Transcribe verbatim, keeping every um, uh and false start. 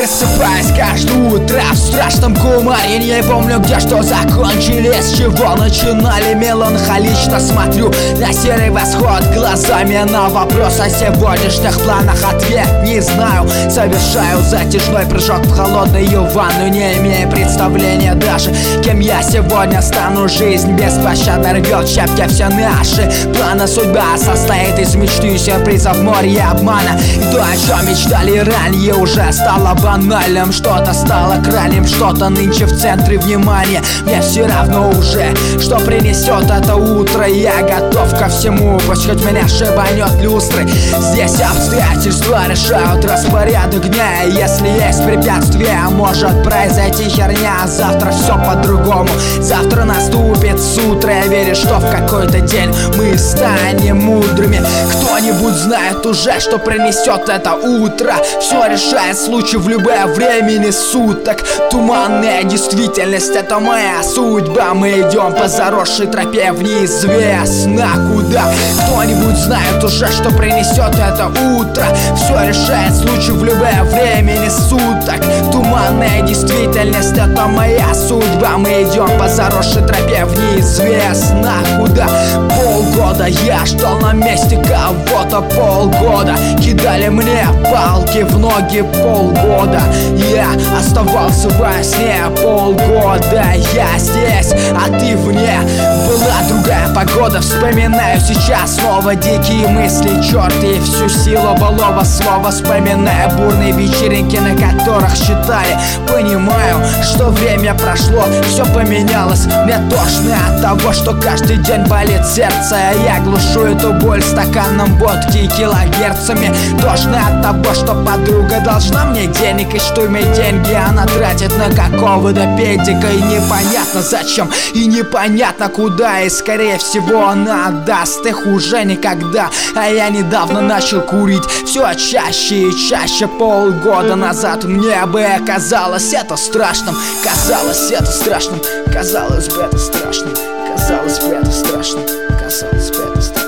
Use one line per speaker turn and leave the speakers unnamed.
Просыпаюсь каждое утро в страшном кумаре. Не помню, где что закончились, с чего начинали. Меланхолично смотрю на серый восход глазами. На вопрос о сегодняшних планах ответ не знаю. Совершаю затяжной прыжок в холодную ванну, не имея представления даже, кем я сегодня стану. Жизнь беспощадно рвет в щепки все наши планы. Судьба состоит из мечты и сюрпризов, море обмана. И то, о чем мечтали ранее, уже стало банальным. Что-то стало крайним, что-то нынче в центре внимания. Мне все равно уже, что принесет это утро. Я готов ко всему, пусть хоть меня шибанет люстры. Здесь обстоятельства решают распорядок дня. И если есть препятствия, может произойти херня. Завтра все по-другому, завтра наступит утро. Я верю, что в какой-то день мы станем мудрыми. Кто-нибудь знает уже, что принесет это утро. Все решает случай в любое времени суток. Туманная действительность — это моя судьба. Мы идем по заросшей тропе в неизвестно куда. Кто-нибудь знает уже, что принесет это утро. Все решает случай в любое времени суток. Туманная действительность — это моя судьба. Мы идем по заросшей тропе в неизвестно куда. Полгода я ждал на месте кого-то, полгода кидали мне палки в ноги, полгода я оставался во сне, полгода я здесь, а ты вне. Была другая погода, вспоминаю сейчас снова дикие мысли, черт и всю силу былого слова. Вспоминаю бурные вечеринки, на которых считали. Понимаю, что время прошло, все поменялось. Мне тошно от того, что каждый день болит сердце. Я глушу эту боль стаканом водки и килогерцами. Тошно от того, что подруга должна мне денег, и что мои деньги она тратит на какого-то педика. И непонятно зачем, и непонятно куда. И скорее всего она отдаст их уже никогда. А я недавно начал курить все чаще и чаще. Полгода назад мне бы казалось это страшным. Казалось это страшным. Казалось бы это страшным. Казалось бы это страшным. Казалось бы это страшным.